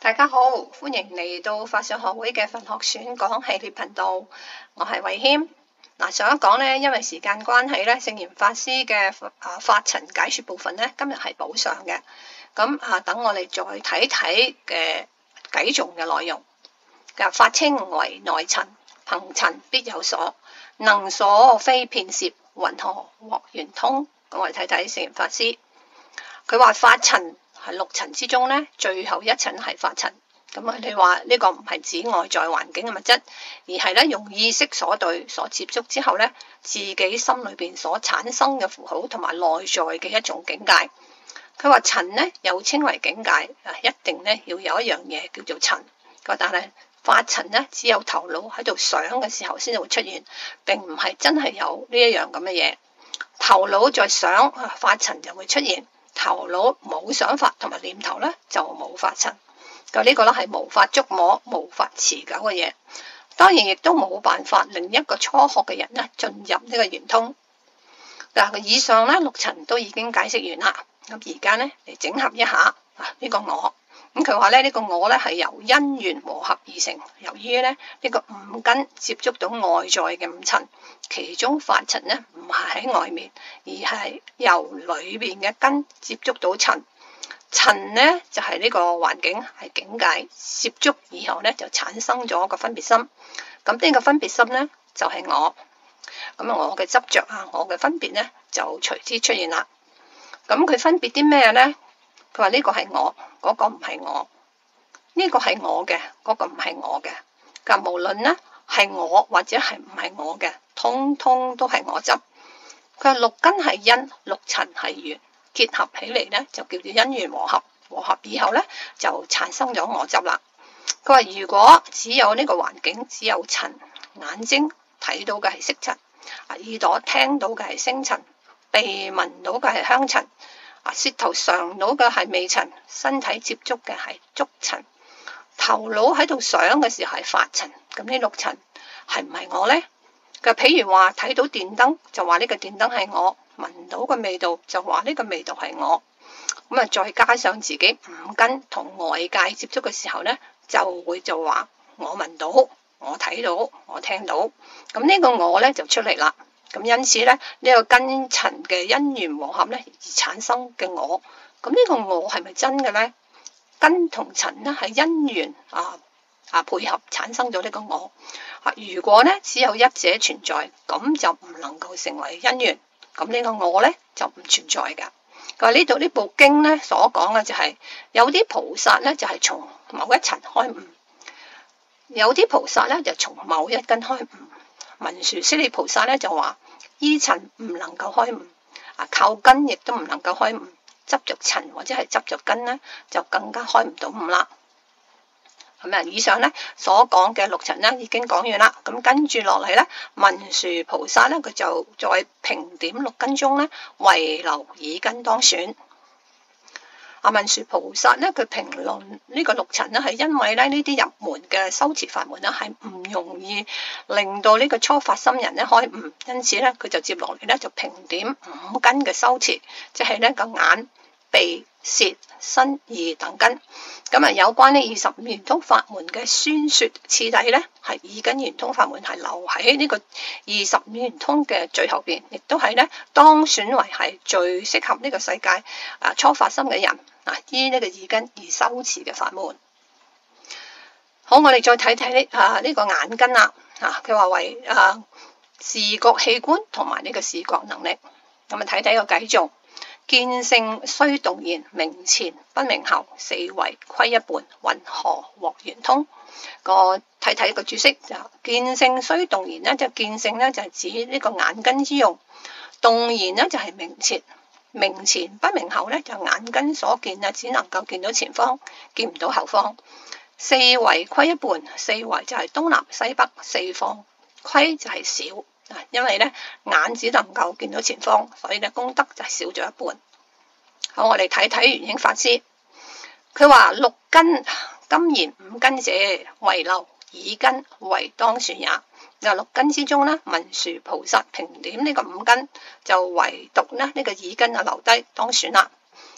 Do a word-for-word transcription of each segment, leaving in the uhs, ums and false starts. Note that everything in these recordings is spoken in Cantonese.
大家好，歡迎嚟到法相學會嘅佛學選講系列頻道，我係慧謙。嗱，上一講呢，因為時間關係咧，聖嚴法師嘅啊法塵解說部分呢，今日係補上嘅。咁啊，等我哋再睇睇嘅偈頌嘅內容。嘅法稱為內塵，憑塵必有所，能所非遍攝，云何獲圓通？咁我哋睇睇聖嚴法師，佢話法塵係六塵之中咧，最後一塵係法塵。咁啊，你話呢個唔係指外在環境嘅物質，而係咧用意識所對所接觸之後咧，自己心裏邊所產生嘅符號同埋內在嘅一種境界。佢話塵咧又稱為境界，啊，一定咧要有一樣嘢叫做塵。佢但係法塵咧只有頭腦喺度想嘅時候先會出現，並唔係真係有呢一樣咁嘅嘢。頭腦在想，啊，法塵就會出現。頭腦冇想法同埋念頭咧，就冇法塵。咁呢個咧係無法捉摸、無法持久嘅嘢。當然亦都冇辦法令一個初學嘅人咧進入呢個圓通。嗱，以上咧六塵都已經解釋完啦。咁而家咧嚟整合一下啊呢個我。咁佢話咧呢個我咧係由因緣和合而成。由於咧呢個五根接觸到外在嘅五塵，其中法塵咧唔係喺外面，而係由裏邊嘅根接觸到塵。塵咧就係呢個環境，係境界，接觸以後咧就產生咗個分別心。咁呢個分別心咧就係我。咁啊我嘅執着啊，我嘅分別咧就隨之出現啦。咁佢分別啲咩咧？佢話呢個係我，嗰個唔係我，呢個係我嘅，嗰個唔係我嘅。咁無論咧係我或者係唔係我嘅，通通都係我執。佢話六根係因，六塵係緣，結合起嚟咧就叫做因緣和合。和合以後咧就產生咗我執啦。佢話如果只有呢個環境，只有塵，眼睛睇到嘅係色塵，耳朵聽到嘅係聲塵，鼻聞到嘅係香塵，舌頭嘗到嘅係味塵，身體接觸嘅係觸塵，頭腦喺度想嘅時候係法塵。咁呢六塵係唔係我呢？佢譬如話睇到電燈就話呢個電燈係我，聞到個味道就話呢個味道係我。咁啊再加上自己五根同外界接觸嘅時候呢，就會就話我聞到、我睇到、我聽到。咁呢個我呢就出嚟啦。咁因此咧，呢、這個根塵嘅因緣和合咧而產生嘅我，咁呢個我係咪真嘅咧？根同塵咧係因緣啊啊配合產生咗呢個我。啊，如果咧只有一者存在，咁就唔能夠成為因緣，咁呢個我咧就唔存在㗎。佢話呢度呢部經咧所講嘅就係、是、有啲菩薩咧就係、是、從某一塵開悟，有啲菩薩咧就從某一根開悟。文殊師利菩薩咧就話依塵唔能夠開悟，啊靠根亦都唔能夠開悟，執着塵或者係執着根咧就更加開唔到悟啦。咁啊，以上咧所講嘅六塵咧已經講完啦。咁跟住落嚟咧，文殊菩薩咧佢就再評點六根中咧唯留耳根當選。啊，文殊菩薩咧，佢評論呢個六塵咧，係因為咧呢啲入門嘅修持法門咧，係唔容易令到呢個初發心人咧開悟，因此咧佢就接落嚟咧就評點五根嘅修持，即係呢個眼、鼻、舌、身、意等根。咁啊，有關呢二十五圓通法門嘅宣說次第咧，係耳根圓通法門係留喺呢個二十五圓通嘅最後邊，亦都係咧當選為係最適合呢個世界啊初發心嘅人。啊！依呢個耳根而修持嘅法門。好，我哋再睇睇呢啊呢、這個眼根啦。啊，佢話為啊視覺器官同埋呢個視覺能力。咁啊睇睇個偈頌，見性雖動然，明前不明後，四維虧一半，云何獲圓通？個睇睇個注釋就見性雖動然咧，就見性咧就係指呢個眼根之用，動然咧就係明前。明前不明後咧，就眼根所見啊，只能夠見到前方，見唔到後方。四維虧一半，四維就係東南西北四方，虧就係少啊，因為咧眼只能夠見到前方，所以咧功德就係少咗一半。好，我哋睇睇圓影法師，佢話六根今言五根者，唯留耳根為當選也。嗱，六根之中咧，文殊菩薩評點呢個五根，就唯獨咧呢個耳根啊留低當選啦。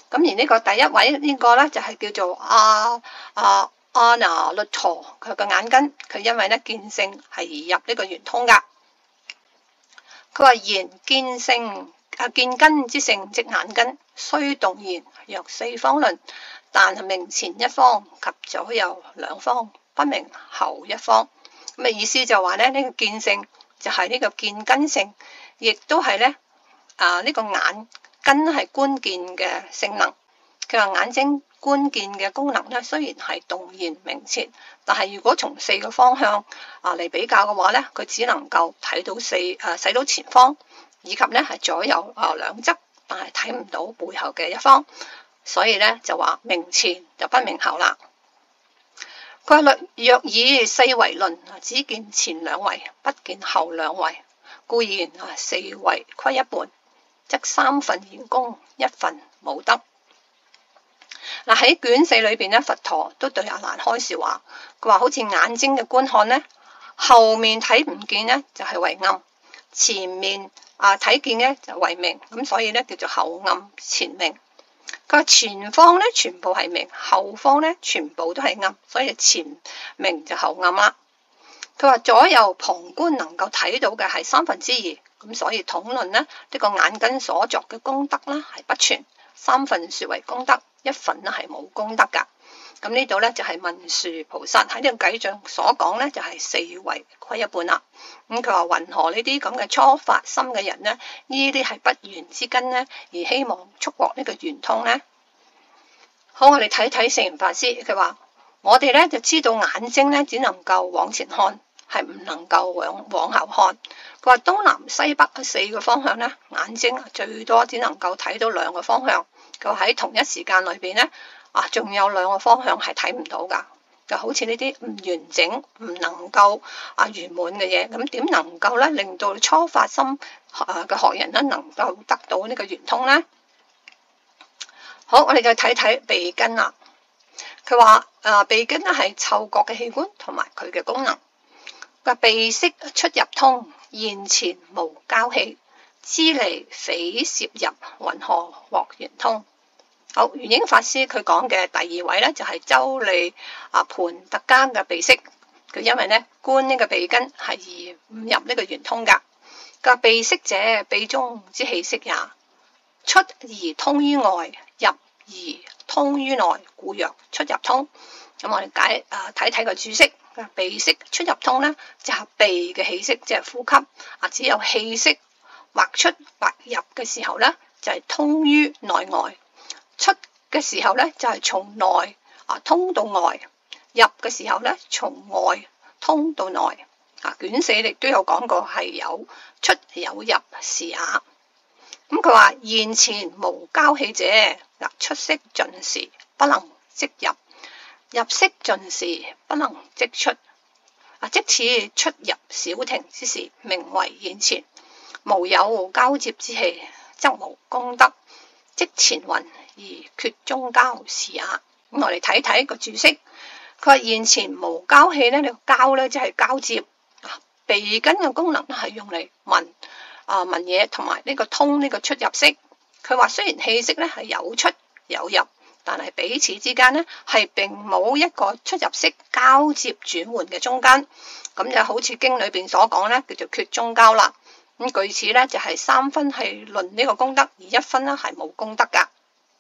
咁而呢個第一位呢個咧就係、是、叫做阿阿阿那律陀，佢個眼根佢因為咧見性係入呢個圓通噶。佢話言見性啊見根之性即眼根，雖動言若四方論，但係明前一方及左右兩方，不明後一方。咁嘅意思就話咧呢、這個見性就係呢個見根性，亦都係咧啊呢、這個眼根係觀見嘅性能。佢話眼睛觀見嘅功能咧，雖然係動言明前，但係如果從四個方向啊嚟比較嘅話咧，佢只能夠睇到四誒睇、啊、到前方，以及咧係左右啊兩側，但係睇唔到背後嘅一方，所以咧就話明前就不明後啦。佢話若以四維論，只見前兩維，不見後兩維，故言啊四維虧一半，則三分言功，一分無德。嗱喺卷四裏邊咧，佛陀都對阿難開示話，佢話好似眼睛嘅觀看咧，後面睇唔見咧就係為暗，前面啊睇見咧就為明，咁所以咧叫做後暗前明。佢話前方咧全部係明，後方咧全部都係暗，所以前明就後暗啦。佢話左右旁觀能夠睇到嘅係三分之二，咁所以統論咧呢個眼根所作嘅功德啦係不全，三分說為功德，一份咧係冇功德噶。咁呢度咧就係文殊菩薩喺呢個偈頌所講咧就係四維虧一半啦。咁佢話云何呢啲咁嘅初發心嘅人呢？呢啲係不圓之根呢，而希望速獲呢個圓通呢？好，我哋睇睇聖嚴法師，佢話我哋咧就知道眼睛咧只能夠往前看，係唔能夠往往後看。佢話東南西北四個方向咧，眼睛最多只能夠睇到兩個方向。佢話喺同一時間裏邊咧，啊，仲有兩個方向係睇唔到噶。就好似呢啲唔完整、唔能夠啊圓滿嘅嘢，咁點能夠咧令到初發心啊嘅學人咧能夠得到呢個圓通咧？好，我哋再睇睇鼻根啦。佢話誒鼻根咧係嗅覺嘅器官同埋佢嘅功能。個鼻息出入通，現前無交氣，支離匪攝入，云何獲圓通？好，玄英法師佢講嘅第二位咧就係、是、周利啊盤特伽嘅鼻息，佢因為咧觀呢個鼻根係而唔入呢個圓通噶。個鼻息者，鼻中之氣息也，出而通於外，入而通於內，故曰出入通。咁我哋解啊睇睇個注釋，鼻息出入通咧就係、是、鼻嘅氣息，即係呼吸啊，只有氣息或出或入嘅時候咧就係、是、通於內外。出嘅時候咧就係、是、從內啊通到外，入嘅時候咧從外通到內。啊卷四亦都有講過係有出有入是也。咁佢話現前無交氣者，嗱出息盡時不能即入，入息盡時不能即出。啊即此出入小停之時，名為現前。無有交接之氣，則無功德。即前云而缺中交是也。咁我哋睇睇個注釋，佢話現前無交氣咧，呢、這個交咧即係交接。啊、鼻根嘅功能係用嚟聞啊聞嘢，同埋呢個通呢個出入息。佢話雖然氣息咧係有出有入，但係彼此之間咧係並冇一個出入息交接轉換嘅中間。咁就好似經裏邊所講咧，叫做缺中交啦。咁據此咧就係、是、三分係論呢個功德，而一分咧係冇功德噶。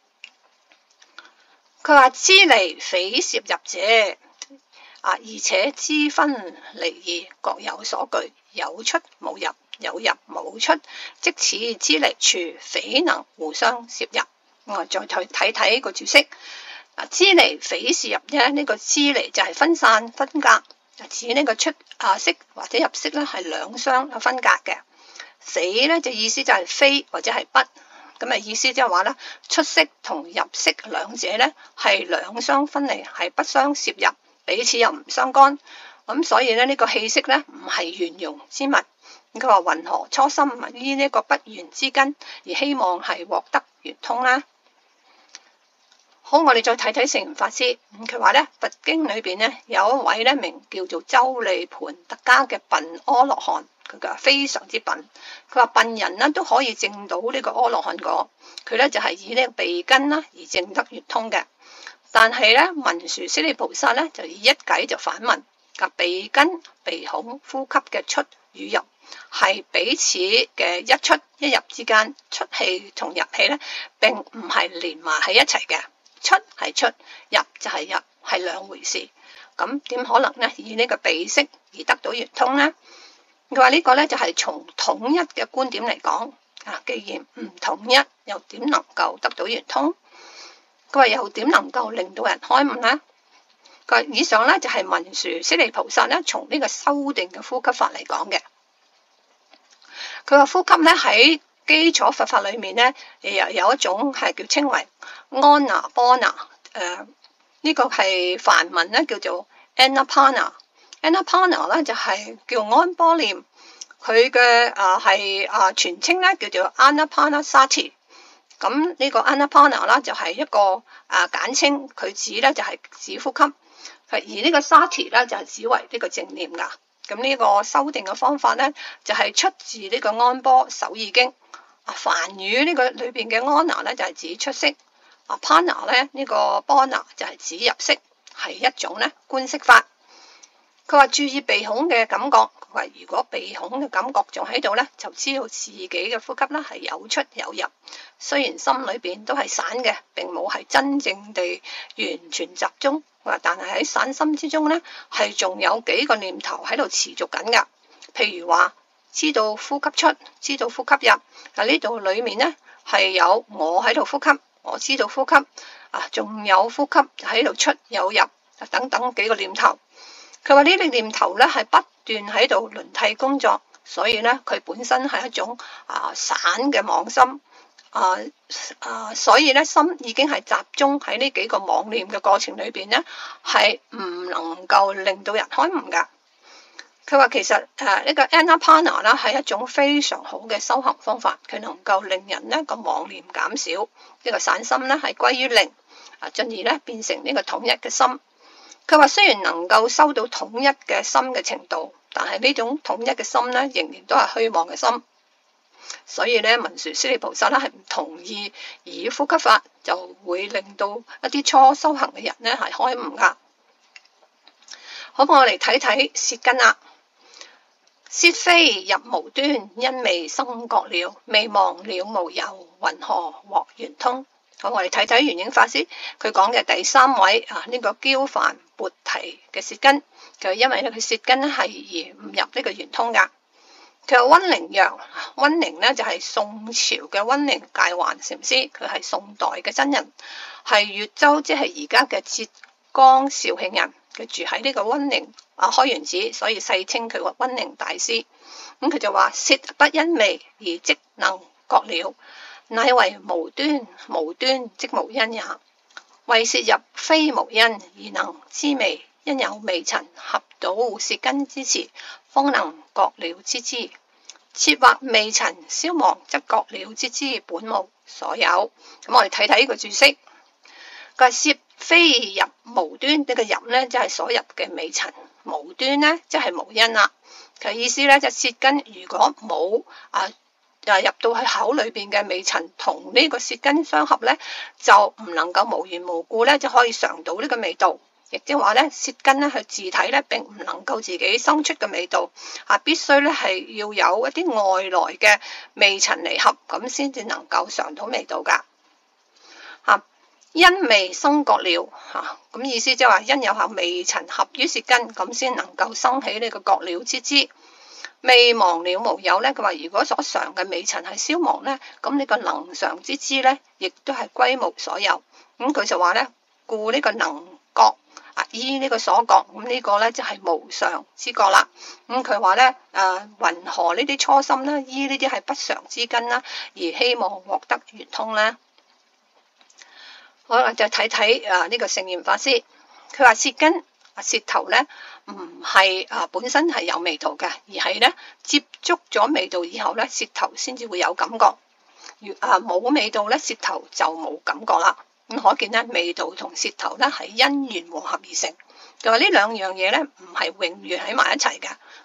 佢話支離匪攝入者啊，而且支分離異，各有所據，有出冇入，有入冇出，即此支離處，匪能互相攝入。我再睇睇睇個注釋。啊，支離匪攝入咧，呢、這個支離就係分散分隔，指呢個出啊息或者入息咧係兩相有分隔嘅。匪咧就意思就係非或者係不，咁啊意思即係話咧出息同入息兩者咧係兩相分離，係不相攝入，彼此又唔相干。咁所以咧呢個氣息咧唔係圓融之物。咁佢話云何初心於呢個不圓之根而希望係獲得圓通咧？好，我哋再睇睇聖嚴法師。咁佢話咧佛經裏邊咧有一位咧名叫做周利盤特伽嘅笨阿羅漢。 佢話非常之笨。佢話笨人咧都可以證到呢個阿羅漢果，佢咧就係以呢個鼻根啦而證得圓通嘅。但係咧文殊師利菩薩咧就以一偈就反問：個鼻根、鼻孔、呼吸嘅出與入係彼此嘅一出一入之間，出氣同入氣咧並唔係連埋喺一齊嘅，出係出，入就係入，係兩回事。咁點可能咧以呢個鼻識而得到圓通呢？佢話呢個咧就係從統一嘅觀點嚟講啊，既然唔統一，又點能夠得到圓通？佢話又點能夠令到人開悟呢？佢話以上咧就係文殊師利菩薩咧從呢個修定嘅呼吸法嚟講嘅。佢話呼吸咧喺基礎佛法裏面咧，又有一種係叫稱為安那波那，誒呢個係梵文咧叫做 Anapana。Anapana 咧就係叫安波念，佢嘅啊係啊全稱咧叫做 Anapanasati。咁呢個 Anapana 啦就係一個啊簡稱，佢指咧就係指呼吸，而呢個 Sati 咧就係指為呢個正念噶。咁呢個修定嘅方法咧就係出自呢個安波首義經。啊梵語呢個裏邊嘅安那咧就係指出息，啊 Pana 咧呢個波那就係指入息，係一種咧觀息法。佢話注意鼻孔嘅感覺，佢話如果鼻孔嘅感覺仲喺度咧，就知道自己嘅呼吸啦係有出有入。雖然心裏邊都係散嘅，並冇係真正地完全集中。佢話但係喺散心之中咧，係仲有幾個念頭喺度持續緊噶。譬如話知道呼吸出，知道呼吸入。嗱呢度裏面咧係有我喺度呼吸，我知道呼吸啊，仲有呼吸喺度出有入等等幾個念頭。佢話呢啲念頭咧係不斷喺度輪替工作，所以咧佢本身係一種啊散嘅妄心啊啊，所以咧心已經係集中喺呢幾個妄念嘅過程裏邊咧，係唔能夠令到人開悟噶。佢話其實誒、啊、呢個 Anapana 啦係一種非常好嘅修行方法，佢能夠令人呢個妄念減少，呢個散心咧係歸於零啊，進而咧變成呢個統一嘅心。佢話雖然能夠收到統一嘅心嘅程度，但係呢種統一嘅心咧仍然都係虛妄嘅心。所以咧文殊師利菩薩咧係唔同意以呼吸法就會令到一啲初修行嘅人咧係開悟噶。好，我嚟睇睇舌根啦。舌非入無端，因未生覺了，未忘了無有，云何獲圓通？好，我哋睇睇圓影法師佢講嘅第三位啊，呢、這個憍梵缽提嘅舌根，就因為咧佢舌根咧係而唔入呢個圓通噶。佢話溫寧曰，溫寧咧就係宋朝嘅溫寧介環禪師，佢係宋代嘅真人，係越州即係而家嘅浙江紹興人，佢住喺呢個溫寧啊開元寺，所以世稱佢為溫寧大師。咁佢就話舌不因味而即能覺了，乃為無端，無端即無因也。為舌入非無因而能知味，因有微塵合到舌根之時，方能覺了知之。切或微塵消亡，則覺了知之本無所有。咁我哋睇睇呢個注釋。個舌非入無端，呢、這個入呢，即係所入嘅微塵，無端呢，即係無因啦。佢意思呢，就舌根如果冇啊入到去口裏邊嘅微塵同呢個舌根相合呢，就唔能夠無緣無故呢，就可以嘗到呢個味道。亦即係話咧，舌根咧，佢自體咧，並唔能夠自己生出嘅味道，啊，必須咧係要有一啲外來嘅微塵嚟合，咁先至能夠嘗到味道噶。啊，因味生覺了，吓，咁意思即係話因有下微塵合於舌根，咁先能夠生起呢個覺了之知。未忘了無有咧，佢話如果所嘗嘅微塵係消亡咧，咁呢個能嘗之知咧，亦都係歸無所有。咁佢就話咧，故呢個能覺。啊！依呢個所覺，咁呢個咧就係無常之覺啦。咁佢話咧，誒，云何呢啲初心咧，依呢啲係不常之根啦，而希望獲得圓通咧。好啦，就睇睇誒呢個聖嚴法師，佢話舌根啊舌頭咧唔係啊本身係有味道嘅，而係咧接觸咗味道以後咧，舌頭先至會有感覺。如啊冇味道咧，舌頭就冇感覺啦。咁可見咧，味道同舌頭咧係因緣和合而成。佢話呢兩樣嘢咧唔係永遠喺埋一齊嘅，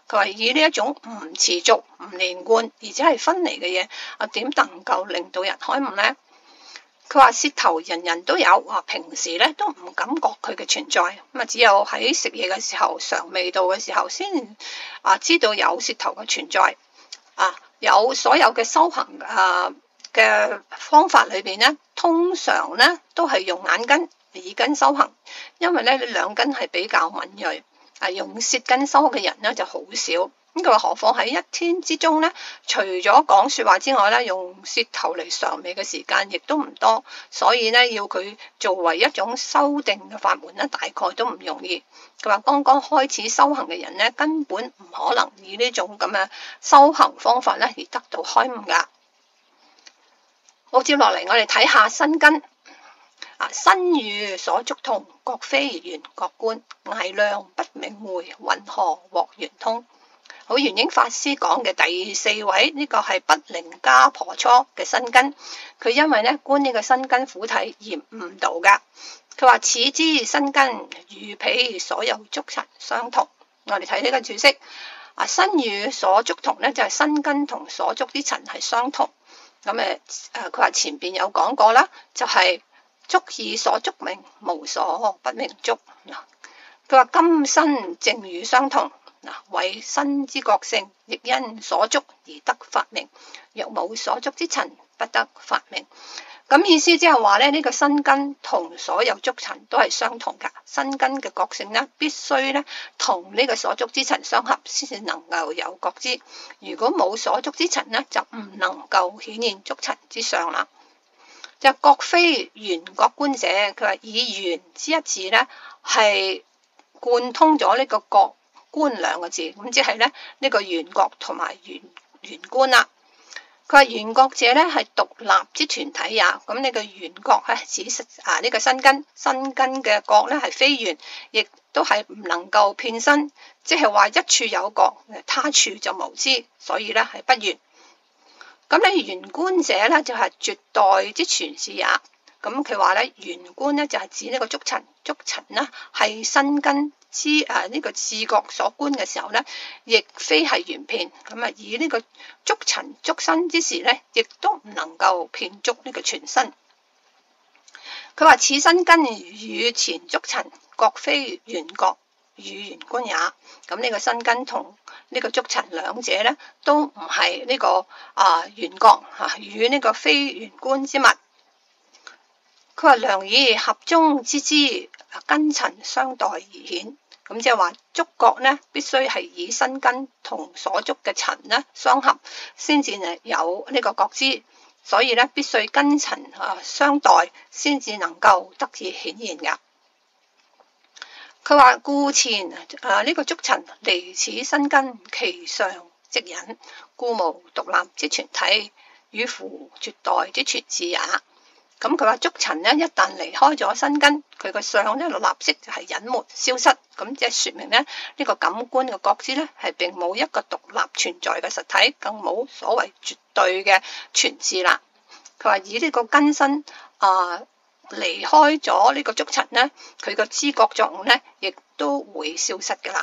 佢話以呢一種唔持續、唔連貫，而且係分離嘅嘢，啊點能夠令到人開悟呢？佢話舌頭人人都有，啊平時咧都唔感覺佢嘅存在，咁啊只有喺食嘢嘅時候嘗味道嘅時候先啊知道有舌頭嘅存在。啊有所有嘅修行啊嘅方法裏邊咧，通常咧都係用眼根、耳根修行，因為咧你兩根係比較敏銳，啊用舌根修嘅人咧就好少。咁佢話何況喺一天之中咧，除咗講說話之外咧，用舌頭嚟嘗味嘅時間亦都唔多，所以咧要佢作為一種修定嘅法門咧，大概都唔容易。佢話剛剛開始修行嘅人咧，根本唔可能以呢種咁嘅修行方法咧而得到開悟噶。好，接落嚟我哋睇下身根。啊，身語所觸同，覺非緣覺觀，涯量不明會，云何獲圓通？好，玄英法師講嘅第四位呢、這個係不靈伽婆蹉嘅身根，佢因為咧觀呢個身根苦體而悟道噶。佢話此之身根與彼所有觸塵相同。我哋睇呢個注釋，啊身語所觸同咧就係、是、身根同所觸啲塵係相同。咁誒誒，佢話前邊有講過啦，就係、是、觸以所觸名，無所不名觸。佢話今身正語相同。嗱，為身之覺性，亦因所觸而得法名。若冇所觸之塵，不得法名。咁意思即係話咧，呢個身根同所有觸塵都係相同噶。身根嘅覺性咧，必須咧同呢個所觸之塵相合，先至能夠有覺知。如果冇所觸之塵咧，就唔能夠顯現觸塵之相啦。就覺非緣覺觀者，佢話以緣之一字咧，係貫通咗呢個覺觀兩個字，咁即係咧呢個緣覺同埋緣緣觀啦。佢話緣覺者咧係獨立之團體也，咁呢個緣覺係指啊呢個身根，身根嘅覺咧係非緣，亦都係唔能夠遍身，即係話一處有覺，他處就無知，所以咧係不緣。咁你緣觀者咧就係絕代之全是也。咁佢話咧緣觀咧就係指呢個觸塵，觸塵呢係身根之誒呢個自覺所觀嘅時候咧，亦非係緣遍。咁啊以呢個觸塵觸身之時咧，亦都唔能夠遍觸呢個全身。佢話此身根與前觸塵，覺非緣覺與緣觀也。咁呢個身根同呢個觸塵兩者咧，都唔係呢個啊緣覺吓與呢個非緣觀之物。佢話良以合中之知，根塵相待而顯。咁即係話觸覺呢，必須係以身根同所觸嘅塵呢相合，先至有呢個覺知。所以呢，必須根塵啊相待，先至能夠得以顯現噶。佢話故前啊呢個觸塵離此身根，其上即隱，故無獨立之全體，與乎絕代之全是也。咁佢話觸塵咧，一旦離開咗身根，佢個相咧立即就係隱沒消失，咁即係說明咧呢、這個感官嘅覺知咧係並冇一個獨立存在嘅實體，更冇所謂絕對嘅全智啦。佢話以呢個根身啊離開咗呢個觸塵咧，佢個知覺作用咧亦都會消失噶啦。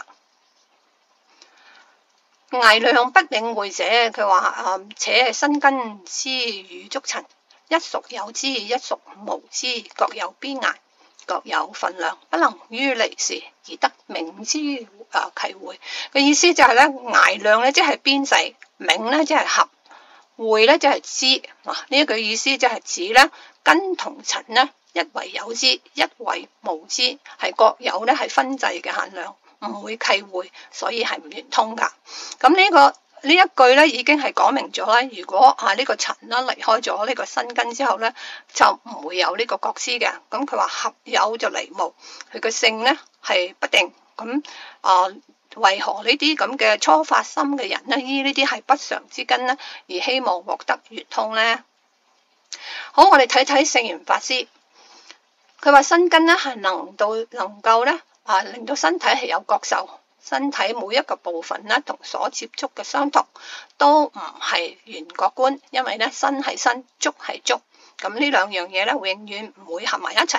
涯量不領會者，佢話啊且身根之與觸塵，一屬有之，一屬無之，各有邊涯，各有分量，不能於離時而得明之啊契會。嘅意思就係咧，涯量咧即係邊際，明咧即係合，會咧即係知。嗱呢一句意思就係指咧根同塵咧一為有之，一為無之，係各有咧係分際嘅限量，唔會契會，所以係唔圓通噶。咁呢、這個呢一句咧已經係講明咗啦。如果啊呢個塵啦離開咗呢個身根之後咧，就唔會有呢個覺知嘅。咁佢話合有就離無，佢個性咧係不定。咁啊為何呢啲咁嘅初發心嘅人咧，依呢啲係不常之根咧，而希望獲得圓通咧？好，我哋睇睇聖嚴法師，佢話身根咧係能到能夠咧啊令到身體係有覺受。身體每一個部分咧，同所接觸嘅相同，都唔係緣覺觀，因為咧身係身，觸係觸，咁呢兩樣嘢咧，永遠唔會合埋一齊嘅。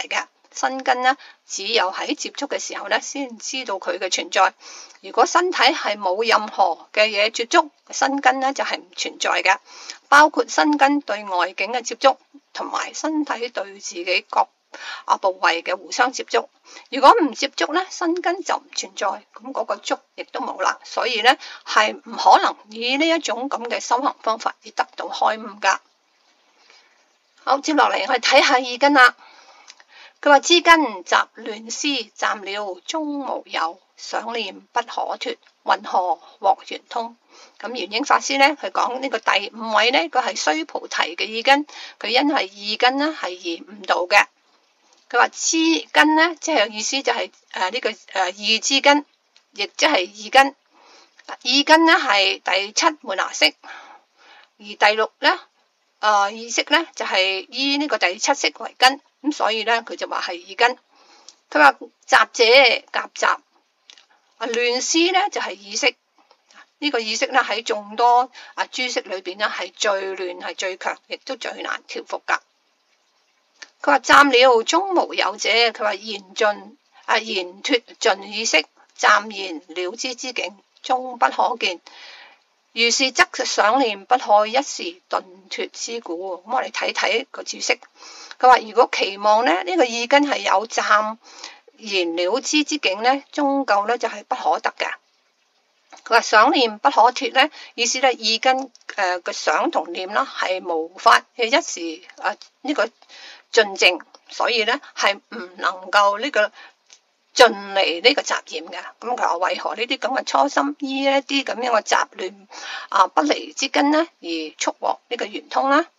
身根呢，只有喺接觸嘅時候呢，先知道佢嘅存在。如果身體係冇任何嘅嘢接觸，身根呢就係唔存在嘅，包括身根對外境嘅接觸，同埋身體對自己各啊部位嘅互相接觸。如果唔接觸呢，身根就唔存在，咁嗰個觸亦都冇啦。所以呢，係唔可能以呢一種咁嘅修行方法而得到開悟噶。好，接落嚟我哋睇下意根啦。佢話知根雜亂絲，暫了終無有，想念不可脫，云何獲圓通？咁玄英法師呢，佢講呢個第五位呢，佢係須菩提嘅意根，佢因為意根呢係而悟道嘅。佢話知根呢，即係意思就係誒呢個誒意之根，亦即係意根。意根呢係第七門牙識，而第六呢，誒、呃、意識呢就係、是、依呢個第七識為根，咁所以呢，佢就話係意根。佢話雜者夾雜，啊亂絲呢就係、是、意識。呢、這個意識呢喺眾多啊諸識裏邊呢係最亂係最強，亦都最難調伏噶。佢話暫了終無有者，佢話言盡啊言脫盡意識，暫言了知之境，終不可見。如是則想念不可一時頓脫之故。咁我哋睇睇個注釋。佢話如果期望呢，呢、這個意根係有暫言了知之境呢，終究呢就係、是、不可得嘅。佢話想念不可脫呢，意思呢，意根誒嘅想同念啦係無法嘅一時啊呢、這個盡淨，所以呢係唔能夠呢個盡離呢個雜染嘅。咁佢話為何呢啲咁嘅初心依一啲咁樣嘅雜亂啊不離之根呢而速獲呢個圓通啦？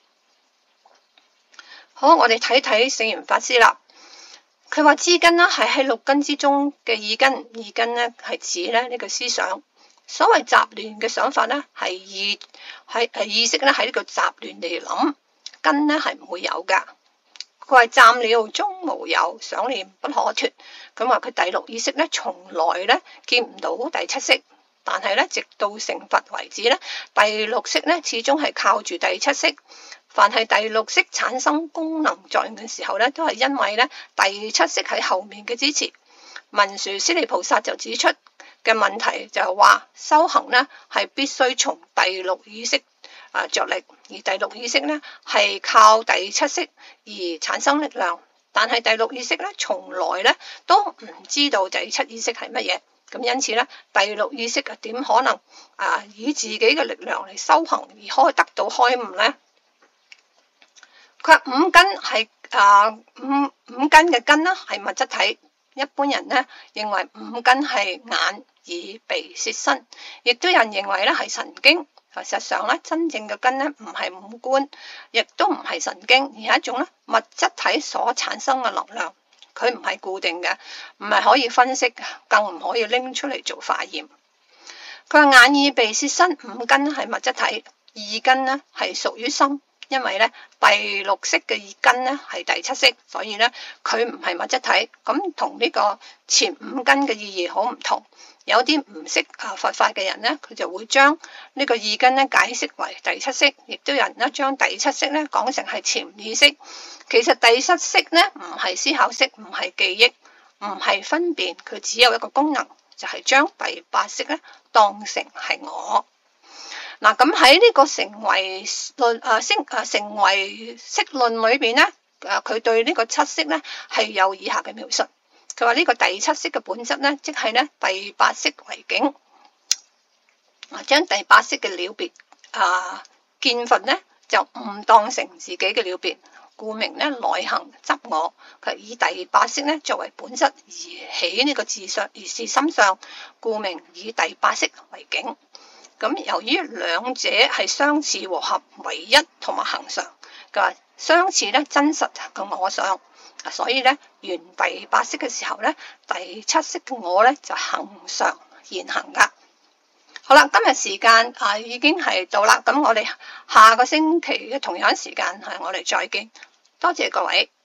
好，我哋睇睇聖嚴法師啦。佢話知根呢係喺六根之中嘅意根，意根呢係指咧呢、這個思想。所謂雜亂嘅想法呢，係意係誒意識咧喺呢個雜亂嚟諗，根呢係唔會有噶。佢話暫了終無有，想念不可脫。咁話佢第六意識呢，從來呢見唔到第七識，但係呢，直到成佛為止呢，第六識呢始終係靠住第七識。凡係第六識產生功能作用嘅時候呢，都係因為呢第七識喺後面嘅支持。文殊師利菩薩就指出嘅問題就係話修行呢係必須從第六意識啊着力，而第六意識呢係靠第七識而產生力量，但係第六意識呢從來呢都唔知道第七意識係乜嘢，咁因此呢第六意識啊點可能啊以自己嘅力量嚟修行而開得到開悟呢？佢話五根係啊五五根嘅根呢係物質體。一般人呢認為五根係眼、耳、鼻、舌、身，亦都有人認為咧係神經。事實上咧，真正嘅根呢唔係五官，亦都唔係神經，而係一種咧物質體所產生嘅能量。佢唔係固定嘅，唔係可以分析，更唔可以拎出嚟做化驗。佢話眼、耳、鼻、舌、身五根係物質體，意根呢係屬於心。因為咧第六識嘅意根咧係第七識，所以咧佢唔係物質體，咁同呢個前五根嘅意義好唔同。有啲唔識啊佛法嘅人咧，佢就會將呢個意根咧解釋為第七識，亦都有人咧將第七識咧講成係潛意識。其實第七識咧唔係思考識，唔係記憶，唔係分辨，佢只有一個功能，就係將第八識咧當成係我。嗱，咁喺呢個成唯論啊識啊成唯識論裏邊咧，誒佢對呢個七識咧係有以下嘅描述。佢話呢個第七識嘅本質咧，即係咧第八識為境，啊將第八識嘅了別啊見分咧就誤當成自己嘅了別，故名咧內行執我。佢以第八識咧作為本質而起呢個自相而是心相，故名以第八識為境。咁由於兩者係相似和合唯一同埋恆常，佢話相似咧真實嘅我相，所以咧緣第八識嘅時候咧，第七識嘅我咧就恆常現行噶。好啦，今日時間啊已經係到啦，咁我哋下個星期嘅同樣時間係我哋再見，多謝各位。